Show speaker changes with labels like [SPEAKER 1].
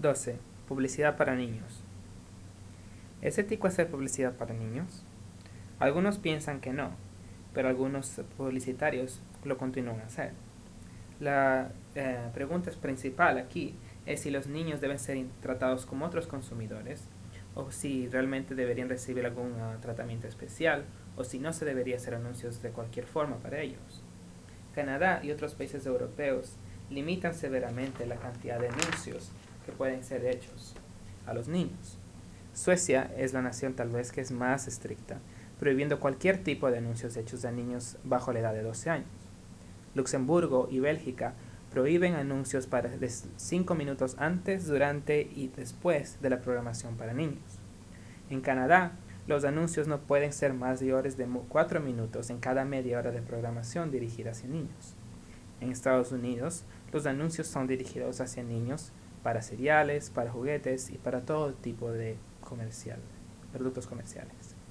[SPEAKER 1] 12. Publicidad para niños. ¿Es ético hacer publicidad para niños? Algunos piensan que no, pero algunos publicitarios lo continúan a hacer. La pregunta principal aquí es si los niños deben ser tratados como otros consumidores, o si realmente deberían recibir algún tratamiento especial, o si no se debería hacer anuncios de cualquier forma para ellos. Canadá y otros países europeos limitan severamente la cantidad de anuncios que pueden ser hechos a los niños. Suecia es la nación tal vez que es más estricta, prohibiendo cualquier tipo de anuncios hechos a niños bajo la edad de 12 años. Luxemburgo y Bélgica prohíben anuncios para 5 minutos antes, durante y después de la programación para niños. En Canadá, los anuncios no pueden ser mayores de 4 minutos en cada media hora de programación dirigida hacia niños. En Estados Unidos, los anuncios son dirigidos hacia niños para cereales, para juguetes y para todo tipo de productos comerciales.